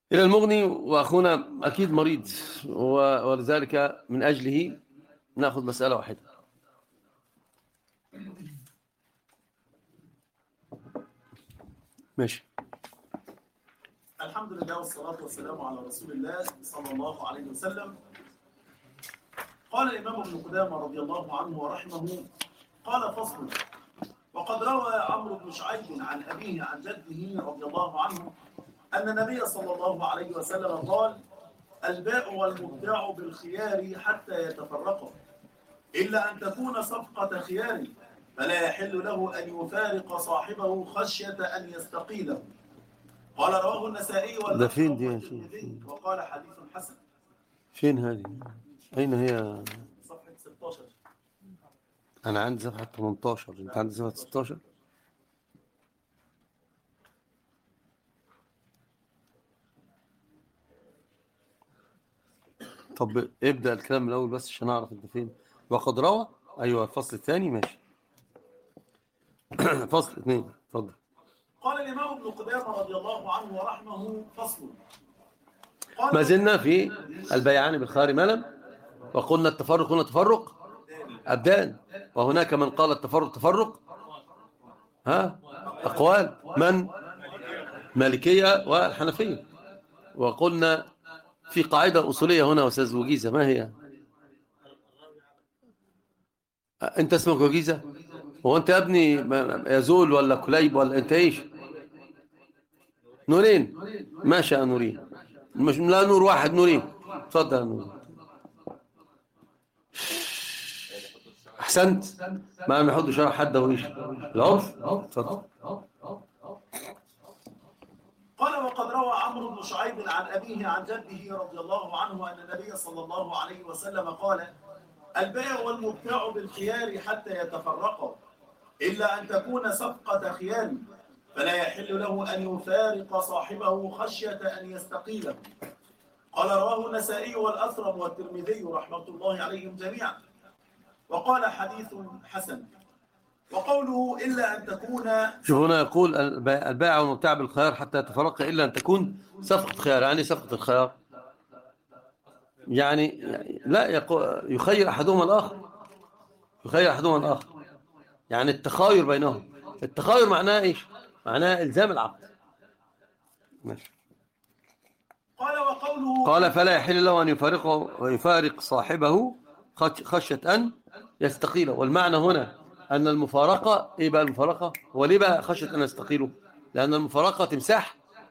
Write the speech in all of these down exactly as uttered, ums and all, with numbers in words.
إلى المغني، وأخونا أكيد مريض، ولذلك من أجله نأخذ مسألة واحدة. ماشي. الحمد لله والصلاة والسلام على رسول الله صلى الله عليه وسلم. قال الإمام ابن قدامة رضي الله عنه ورحمه: قال فصل: وقد روى عمرو بن شعيب عن أبيه عن جده رضي الله عنه أن النبي صلى الله عليه وسلم قال: البائع والمبتاع بالخيار حتى يتفرقا إلا أن تكون صفقة خيار، فلا يحل له أن يفارق صاحبه خشية أن يستقيله. قال رواه النسائي ده فين دي؟ وقال حديث حسن. فين هذه؟ أين هي؟ صفحة ستة عشر. أنا عندي صفحة ثمانية عشر، أنت عندي صفحة ستة عشر. طب ابدأ الكلام من الأول بس عشان أعرف أنت فين. وقد روى، أيوة الفصل الثاني، ماشي. فصل اثنين، اتفضل. قال الإمام ابن قدامة رضي الله عنه ورحمه: فصل. ما زلنا في البيعان بالخيار ما لم، وقلنا التفرق هنا تفرق أبدان، وهناك من قال التفرق تفرق ها أقوال، من؟ مالكية والحنفية. وقلنا في قاعدة أصولية هنا أستاذ وجيزة، ما هي؟ أنت اسمك وجيزة؟ هو أنت يا ابني يزول ولا كليب ولا أنت إيش؟ نورين، ما شاء نورين، مش لا نور واحد، نورين. تفضل يا نورين. أحسنت، ما نحط شرح حد وإيش العرف. تفضل. قال: وقد روى عمرو بن شعيب عن أبيه عن جده رضي الله عنه أن النبي صلى الله عليه وسلم قال: البائع والمبتاع بالخيار حتى يتفرقا إلا أن تكون صفقة خيار، فلا يحل له أن يفارق صاحبه خشية أن يستقيله. قال رواه النسائي والأثرم والترمذي رحمة الله عليهم جميعا، وقال حديث حسن. وقوله إلا أن تكون، شوف هنا يقول البائع والمبتاع بالخيار حتى يتفرق إلا أن تكون صفقة خيار. يعني صفقة الخيار يعني لا يقول يخير أحدهما الآخر، يخير أحدهما الآخر، يعني التخاير بينهم. التخاير معناه إيش؟ معناه إلزام العقد. ماشي. قال وقوله قال فلا يحل له أن يفارقه ويفارق صاحبه خشية أن يستقيله. والمعنى هنا أن المفارقة، إيه بقى المفارقة؟ هو ليه بقى خشية أن يستقيله؟ لأن المفارقة تمسح،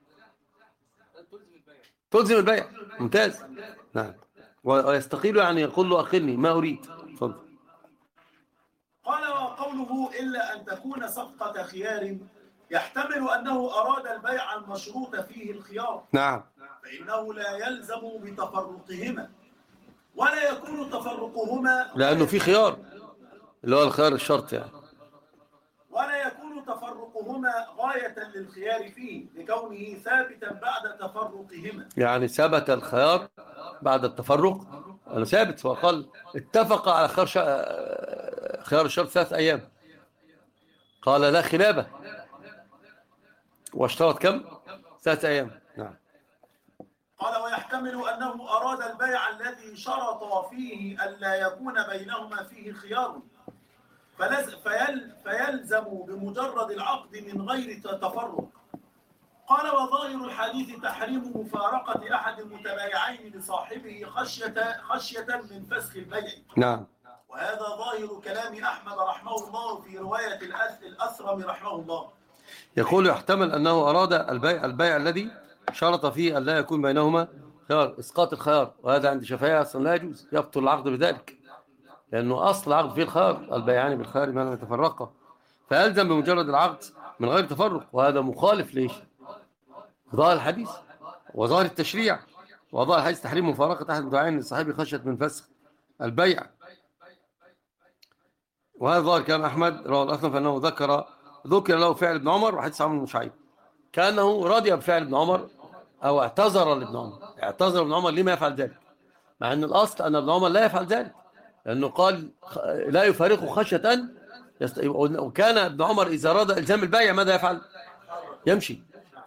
تلزم البيع. ممتاز، نعم. ويستقيل يعني يقول له أقلني ما أريد. فضل. قال وقوله إلا أن تكون صفقة خيار يحتمل أنه أراد البيع المشروط فيه الخيار، نعم، فإنه لا يلزم بتفرقهما، ولا يكون تفرقهما لأنه في خيار اللي هو الخيار الشرط يعني، ولا يكون تفرقهما غاية للخيار فيه لكونه ثابتا بعد تفرقهما. يعني ثبت الخيار بعد التفرق، أنا ثابت. وقال اتفق على خيار ش... خيار الشرط ثلاث أيام، قال لا خلابة، واشترط كم؟ ثلاث أيام. نعم. قال ويحتمل أنه أراد البيع الذي شرط فيه ألا يكون بينهما فيه خيار، فيل فيلزم بمجرد العقد من غير تفرق. قال وظاهر الحديث تحريم مفارقة أحد المتبايعين لصاحبه خشية خشية من فسخ البيع. نعم. وهذا ظاهر كلام أحمد رحمه الله في رواية الأثرم رحمه الله. يقول يحتمل أنه أراد البيع البيع الذي شرط فيه أن لا يكون بينهما خيار، إسقاط الخيار، وهذا عند الشافعية أصلا لا يجوز، يبطل العقد بذلك، لأنه أصل العقد فيه الخيار، البيعان بالخيار ما لم يتفرقا، فيلزم بمجرد العقد من غير تفرق، وهذا مخالف ليش؟ ظاهر الحديث وظاهر التشريع، وظاهر الحديث تحريم مفارقة أحد المتبايعين لصاحبه خشية من فسخ البيع. وهذا ظاهر كلام أحمد رواه الأثرم، فإنه ذكر ذكر له فعل ابن عمر وحديث عمرو بن شعيب، كأنه رضي بفعل ابن عمر أو اعتذر لابن عمر، اعتذر ابن عمر لما يفعل ذلك، مع أن الأصل أن ابن عمر لا يفعل ذلك، لأنه قال لا يفارقه خشية أن يست... وكان ابن عمر إذا أراد إلزام البيع ماذا يفعل؟ يمشي.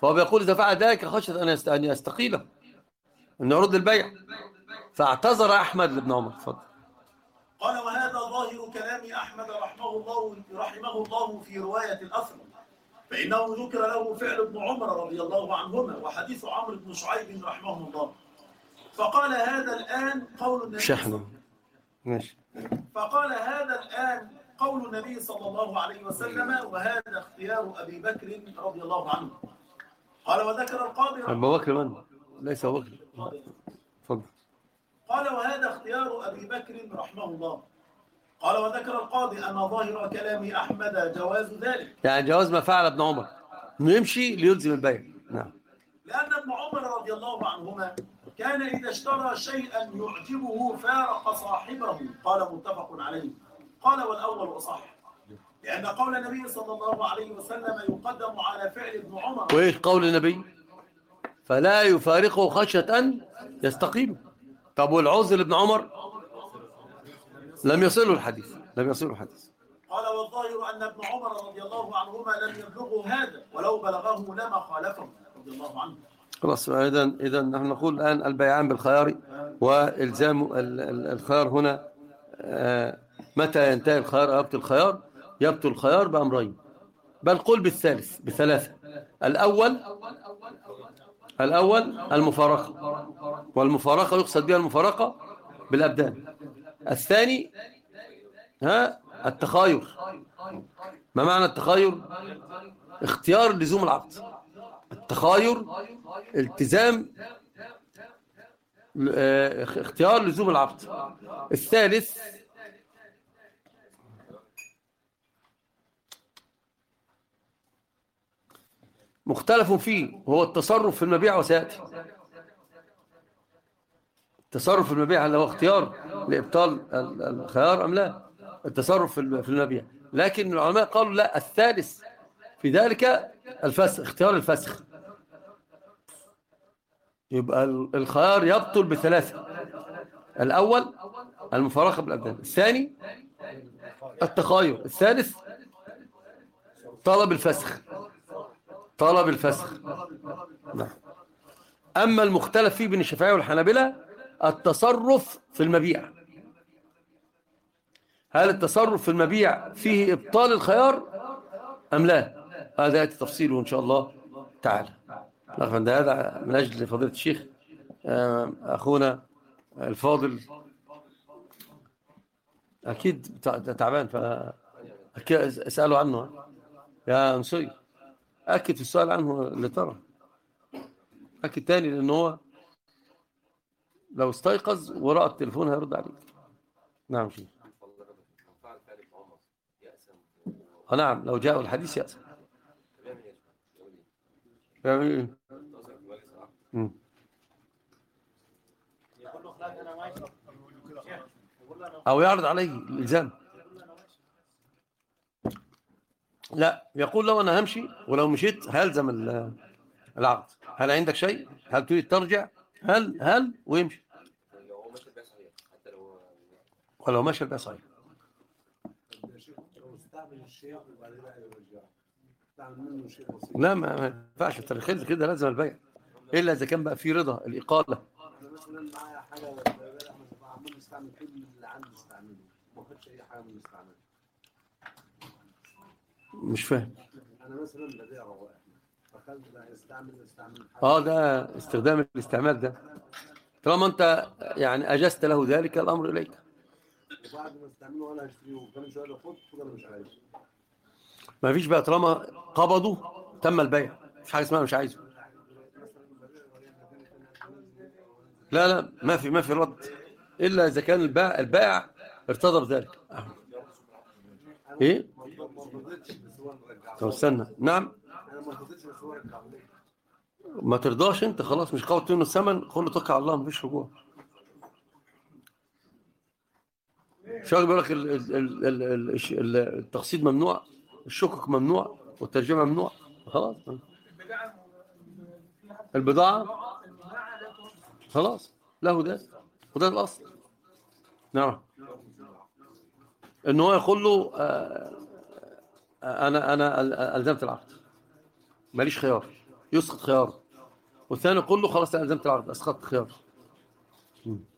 فهو بيقول إذا فعل ذلك خشية أن يست- أن يستقيل، أن يرد البيع، فاعتذر أحمد لابن عمر. اتفضل. قال وهذا ظاهر كلام أحمد رحمه الله رحمه الله في رواية الأثر، فإنه ذكر له فعل ابن عمر رضي الله عنهما وحديث عمرو بن شعيب رحمه الله، فقال هذا الآن قول النبي شحنه ماشي. فقال هذا الآن قول النبي صلى الله عليه وسلم، وهذا اختيار أبي بكر رضي الله عنه. قال وذكر القاضي أبو بكر من؟ ليس أبو بكر. اتفضل. قال وهذا اختيار أبي بكر رحمه الله. قال وذكر القاضي أن ظاهر كلام أحمد جواز ذلك، يعني جواز ما فعل ابن عمر، إنه يمشي ليلزم البيع. نعم. لأن ابن عمر رضي الله عنهما كان إذا اشترى شيئا يعجبه فارق صاحبه. قال متفق عليه. قال والأول أصح، لأن قول النبي صلى الله عليه وسلم يقدم على فعل ابن عمر. وإيش قول النبي؟ فلا يفارقه خشية أن يستقيم. طب والعذر لابن عمر؟ لم يصله الحديث، لم يصله الحديث. قال والظاهر أن ابن عمر رضي الله عنهما لم يبلغه هذا، ولو بلغه لما خالفه رضي الله عنه. خلاص. إذا إذا نحن نقول الآن البيعان بالخيار، والزام الخيار هنا متى ينتهي الخيار أو يبطل الخيار؟ يبطل الخيار بأمرين، بل قل بالثالث بثلاثة. الأول الأول المفارقة، والمفارقة يقصد بها المفارقة بالأبدان. الثاني ها التخاير. ما معنى التخاير؟ اختيار لزوم العقد. التخاير التزام اختيار لزوم العقد. الثالث مختلف فيه، وهو التصرف في المبيع، وسيأتي. التصرف في المبيع هل هو اختيار لإبطال الخيار أم لا؟ التصرف في المبيع. لكن العلماء قالوا لا، الثالث في ذلك الفسخ، اختيار الفسخ. يبقى الخيار يبطل بثلاثة: الأول المفارقة بالأبدان، الثاني التخاير، الثالث طلب الفسخ. طلب الفسخ. نعم. أما المختلف فيه بين الشافعية والحنابلة التصرف في المبيع. هل التصرف في المبيع فيه إبطال الخيار أم لا؟ هذا يأتي تفصيله إن شاء الله تعالى. نعم. هذا من أجل فضيلة الشيخ أخونا الفاضل أكيد تعبان، فأسأله عنه يا أنسي، أكد في السؤال عنه اللي ترى، أكد تاني، لأنه هو لو استيقظ ورأى التليفون هيرد عليك. نعم شيخ. آه نعم، لو جاء الحديث يأسم. يعمل ايه؟ أو يعرض عليه الإلزام. لا، يقول له أنا همشي، ولو مشيت هلزم العقد. هل عندك شيء؟ هل تريد ترجع؟ هل هل ويمشي. ولو مشى البيع صحيح. لا، ما ينفعش التاريخ كده، لازم البيع إلا إذا كان بقى في رضا الإقالة. مثلا معايا حاجة عمال نستعمل كل اللي عندي استعمله، ما اخدش أي حاجة من استعمله. مش فاهم. أنا مثلا ببيع روائح، فخلت بقى استعمل استعمل اه ده استخدام الاستعمال ده، طالما أنت يعني أجزت له ذلك الأمر إليك. وبعد ما استعمله أنا هشتريه، وكان شوية أخد وأنا مش عايزه. ما فيش بقى، طالما قبضوا تم البيع، مش حاجة اسمها مش عايزه. لا لا، ما في ما في رد إلا إذا كان البائع البائع ارتضى بذلك. إيه؟ طب استنى. نعم. ما ترضاش أنت، خلاص مش قوت منه الثمن، خله توكل على الله، مفيش رجوع. شو بيقول لك التقسيط ممنوع، الشكك ممنوع، والترجمة ممنوع، خلاص. البضاعة خلاص له ده، وده الأصل. نعم. إن هو يقول له آه أنا أنا ألزمت العقد، ماليش خيار، يسقط خيار، والثاني كله خلاص ألزمت العقد أسقط خيار.